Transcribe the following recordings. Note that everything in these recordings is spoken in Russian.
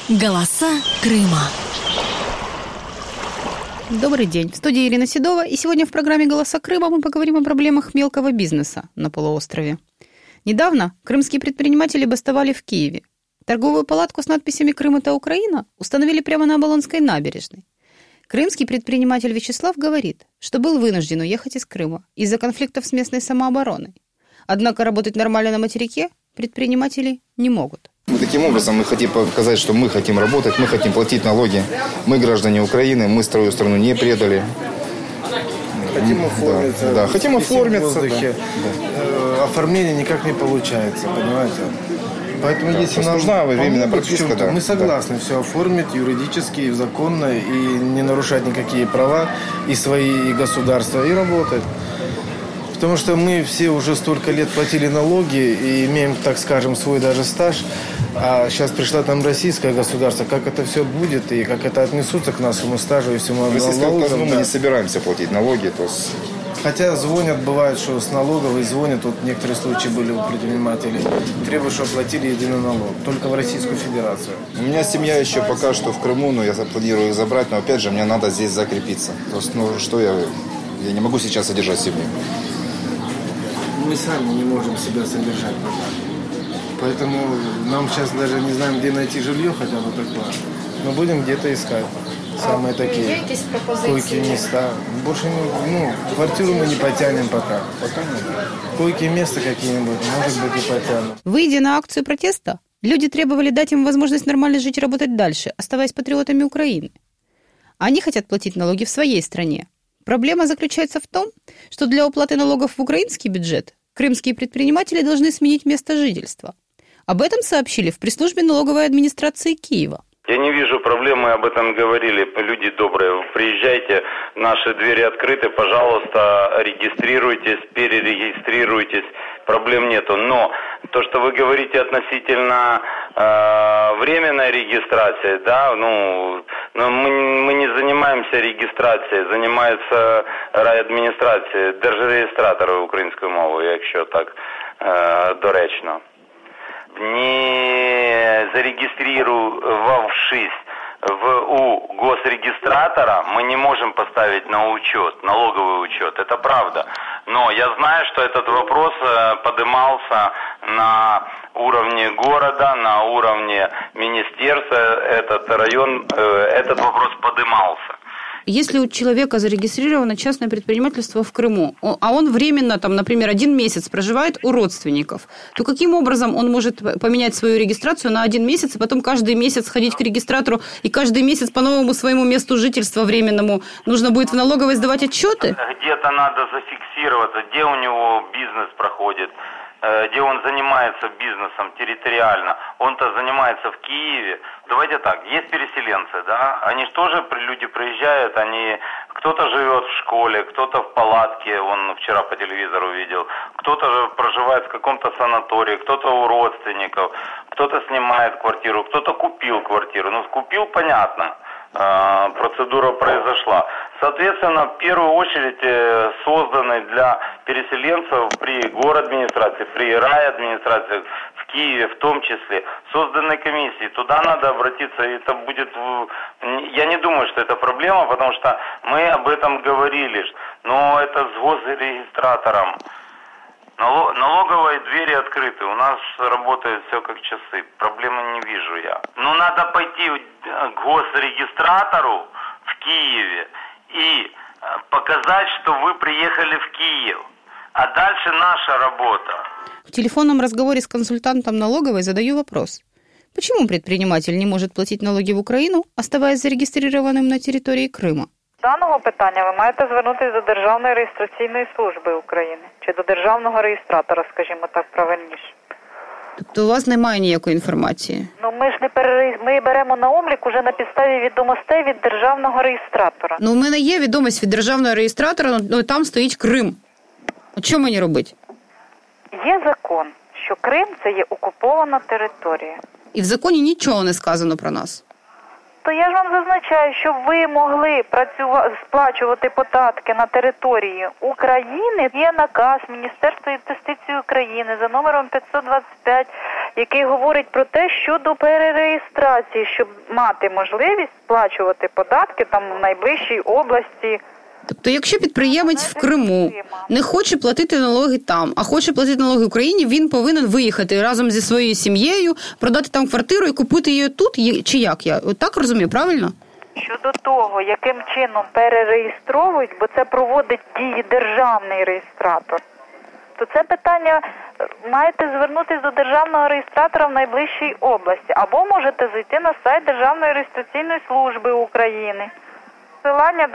Голоса Крыма. Добрый день. В студии Ирина Седова. И сегодня в программе «Голоса Крыма» мы поговорим о проблемах мелкого бизнеса на полуострове. Недавно крымские предприниматели бастовали в Киеве. Торговую палатку с надписями «Крым – это Украина» установили прямо на Оболонской набережной. Крымский предприниматель Вячеслав говорит, что был вынужден уехать из Крыма из-за конфликтов с местной самообороной. Однако работать нормально на материке предприниматели не могут. Таким образом мы хотим показать, что мы хотим работать, мы хотим платить налоги. Мы граждане Украины, мы свою страну не предали. Хотим оформиться. Да, хотим оформиться. В воздухе. Да. Оформление никак не получается, понимаете? Поэтому да, если нам нужна временная прописка, да. Мы согласны все оформить юридически, законно и не нарушать никакие права и свои, и государства, и работать. Потому что мы все уже столько лет платили налоги и имеем, так скажем, свой даже стаж. А сейчас пришло там российское государство. Как это все будет и как это отнесутся к нашему стажу и всему налогам. Мы не собираемся платить налоги. Хотя звонят, бывает, что с налоговой звонят. Вот некоторые случаи были у предпринимателей. Требуют, чтобы платили единый налог. Только в Российскую Федерацию. У меня семья еще пока что в Крыму, но я планирую их забрать. Но опять же, мне надо здесь закрепиться. То есть, что я не могу сейчас содержать семью. Мы сами не можем себя содержать пока. Поэтому нам сейчас даже не знаем, где найти жилье хотя бы такое. Но будем где-то искать. Самые такие койкие места. Больше квартиру мы не потянем пока. Пока нет. Койкие места какие-нибудь, может быть, и потянем. Выйдя на акцию протеста, люди требовали дать им возможность нормально жить и работать дальше, оставаясь патриотами Украины. Они хотят платить налоги в своей стране. Проблема заключается в том, что для уплаты налогов в украинский бюджет крымские предприниматели должны сменить место жительства. Об этом сообщили в пресс-службе налоговой администрации Киева. Я не вижу проблемы, об этом говорили люди добрые. Приезжайте, наши двери открыты, пожалуйста, регистрируйтесь, перерегистрируйтесь, проблем нету. Но то, что вы говорите относительно временной регистрации, да, мы не занимаемся регистрацией, занимается райадміністрація, держреєстратори українською мовою, якщо так доречно. Не зарегистрировавшись у госрегистратора, мы не можем поставить на учет, налоговый учет. Это правда. Но я знаю, что этот вопрос поднимался на уровне города, на уровне министерства, этот вопрос поднимался. Если у человека зарегистрировано частное предпринимательство в Крыму, а он временно, например, 1 месяц проживает у родственников, то каким образом он может поменять свою регистрацию на 1 месяц и потом каждый месяц ходить к регистратору и каждый месяц по новому своему месту жительства временному нужно будет в налоговой сдавать отчеты? Где-то надо зафиксироваться, где у него бизнес проходит, где он занимается бизнесом территориально. Он-то занимается в Киеве. Давайте так, есть переселенцы, да? Они же тоже, люди приезжают, кто-то живет в школе, кто-то в палатке, он вчера по телевизору видел, кто-то же проживает в каком-то санатории, кто-то у родственников, кто-то снимает квартиру, кто-то купил квартиру. Купил, понятно. Процедура произошла. Соответственно, в первую очередь созданы для переселенцев при городадминистрации, при райадминистрации, в Киеве в том числе, созданы комиссии. Туда надо обратиться, это будет... Я не думаю, что это проблема, потому что мы об этом говорили, но это с госрегистратором. Налоговые двери открыты, у нас работает все как часы, проблемы не вижу я. Но надо пойти к госрегистратору в Киеве и показать, что вы приехали в Киев, а дальше наша работа. В телефонном разговоре с консультантом налоговой задаю вопрос. Почему предприниматель не может платить налоги в Украину, оставаясь зарегистрированным на территории Крыма? Даного питання ви маєте звернутися до Державної реєстраційної служби України чи до державного реєстратора, скажімо так, правильніше. Тобто у вас немає ніякої інформації? Ми ж ми беремо на облік уже на підставі відомостей від державного реєстратора. У мене є відомість від державного реєстратора, але там стоїть Крим. От що мені робити? Є закон, що Крим – це є окупована територія. І в законі нічого не сказано про нас. То я ж вам зазначаю, щоб ви могли сплачувати податки на території України, є наказ Міністерства юстиції України за номером 525 який говорить про те, щодо перереєстрації, щоб мати можливість сплачувати податки там в найближчій області. Тобто, якщо підприємець в Криму не хоче платити налоги там, а хоче платити налоги в Україні, він повинен виїхати разом зі своєю сім'єю, продати там квартиру і купити її тут, чи як? Я так розумію, правильно? Щодо того, яким чином перереєстровують, бо це проводить дії державний реєстратор, то це питання маєте звернутися до державного реєстратора в найближчій області, або можете зайти на сайт Державної реєстраційної служби України. Посилання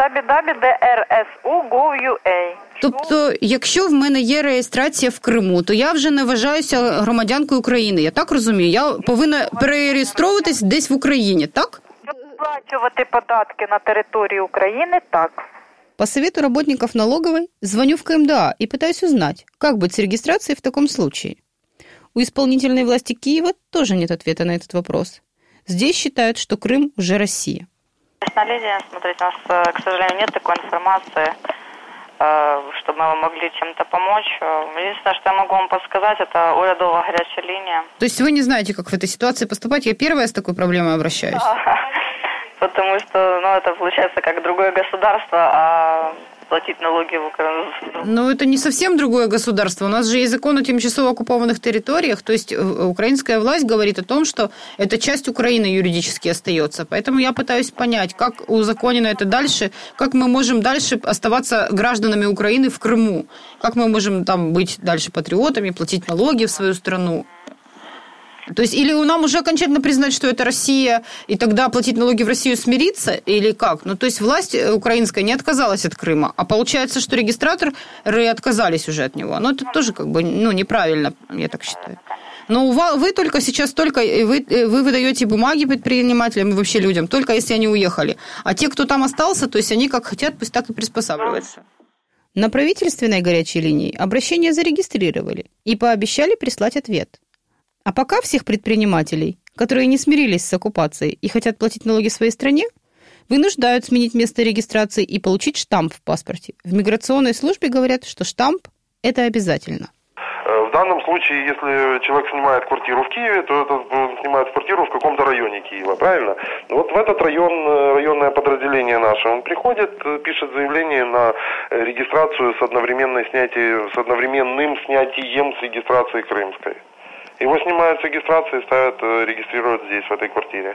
www.drsu.gov.ua. Тобто, якщо в мене є реєстрація в Криму, то я вже не вважаюся громадянкою України. Я так розумію? Я повинна перереєстровуватись десь в Україні, так? Щоб сплачувати податки на території України, так. По совету работников налоговой звоню в КМДА и пытаюсь узнать, как быть с регистрацией в таком случае. У исполнительной власти Киева тоже нет ответа на этот вопрос. Здесь считают, что Крым уже Россия. На линии, смотрите, у нас, к сожалению, нет такой информации, чтобы мы могли чем-то помочь. Единственное, что я могу вам подсказать, это урядовая горячая линия. То есть вы не знаете, как в этой ситуации поступать? Я первая с такой проблемой обращаюсь. Потому что, это получается как другое государство, а платить налоги в Украину. Но это не совсем другое государство. У нас же есть закон о тимчасово оккупованных территориях. То есть украинская власть говорит о том, что эта часть Украины юридически остается. Поэтому я пытаюсь понять, как узаконено это дальше, как мы можем дальше оставаться гражданами Украины в Крыму, как мы можем там быть дальше патриотами, платить налоги в свою страну. То есть или нам уже окончательно признать, что это Россия, и тогда платить налоги в Россию смириться, или как? То есть власть украинская не отказалась от Крыма, а получается, что регистраторы отказались уже от него. Это тоже неправильно, я так считаю. Но вы только сейчас вы выдаете бумаги предпринимателям и вообще людям, только если они уехали. А те, кто там остался, то есть они как хотят, пусть так и приспосабливаются. На правительственной горячей линии обращение зарегистрировали и пообещали прислать ответ. А пока всех предпринимателей, которые не смирились с оккупацией и хотят платить налоги в своей стране, вынуждают сменить место регистрации и получить штамп в паспорте. В миграционной службе говорят, что штамп – это обязательно. В данном случае, если человек снимает квартиру в Киеве, то это снимает квартиру в каком-то районе Киева, правильно? Вот в этот район, районное подразделение наше, он приходит, пишет заявление на регистрацию с одновременным снятием с регистрации крымской. Его снимают с регистрации и регистрируют здесь, в этой квартире.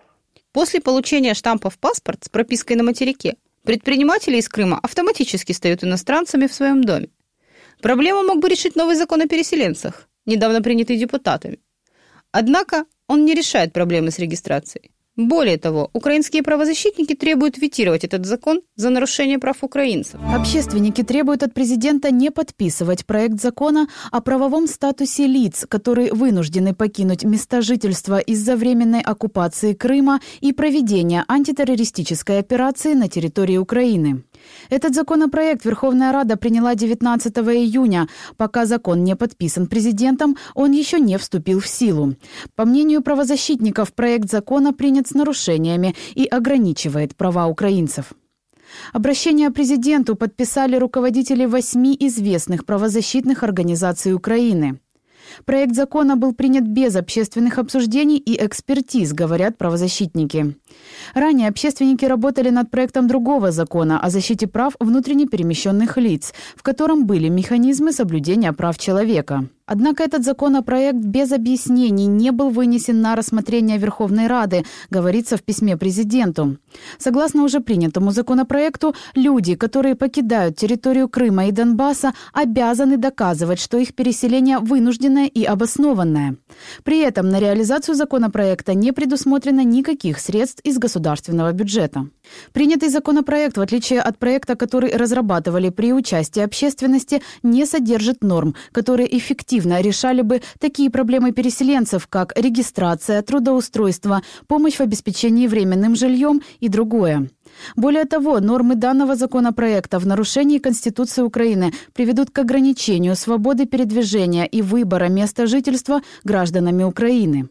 После получения штампа в паспорт с пропиской на материке, предприниматели из Крыма автоматически стают иностранцами в своем доме. Проблему мог бы решить новый закон о переселенцах, недавно принятый депутатами. Однако он не решает проблемы с регистрацией. Более того, украинские правозащитники требуют ветировать этот закон за нарушение прав украинцев. Общественники требуют от президента не подписывать проект закона о правовом статусе лиц, которые вынуждены покинуть места жительства из-за временной оккупации Крыма и проведения антитеррористической операции на территории Украины. Этот законопроект Верховная Рада приняла 19 июня. Пока закон не подписан президентом, он еще не вступил в силу. По мнению правозащитников, проект закона принят с нарушениями и ограничивает права украинцев. Обращение президенту подписали руководители 8 известных правозащитных организаций Украины. Проект закона был принят без общественных обсуждений и экспертиз, говорят правозащитники. Ранее общественники работали над проектом другого закона о защите прав внутренне перемещенных лиц, в котором были механизмы соблюдения прав человека. Однако этот законопроект без объяснений не был вынесен на рассмотрение Верховной Рады, говорится в письме президенту. Согласно уже принятому законопроекту, люди, которые покидают территорию Крыма и Донбасса, обязаны доказывать, что их переселение вынужденное и обоснованное. При этом на реализацию законопроекта не предусмотрено никаких средств из государственного бюджета. Принятый законопроект, в отличие от проекта, который разрабатывали при участии общественности, не содержит норм, которые эффективно решали бы такие проблемы переселенцев, как регистрация, трудоустройство, помощь в обеспечении временным жильем и другое. Более того, нормы данного законопроекта в нарушении Конституции Украины приведут к ограничению свободы передвижения и выбора места жительства гражданами Украины.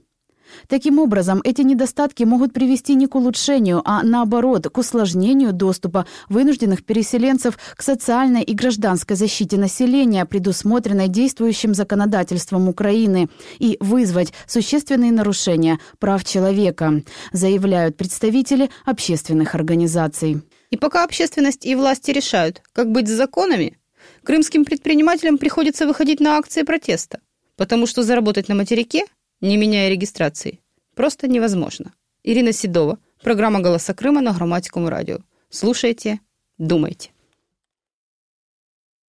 Таким образом, эти недостатки могут привести не к улучшению, а наоборот, к усложнению доступа вынужденных переселенцев к социальной и гражданской защите населения, предусмотренной действующим законодательством Украины, и вызвать существенные нарушения прав человека, заявляют представители общественных организаций. И пока общественность и власти решают, как быть с законами, крымским предпринимателям приходится выходить на акции протеста, потому что заработать на материке, не меняя регистрации, просто невозможно. Ирина Седова, программа «Голоса Крыма» на Громадському радио. Слушайте, думайте.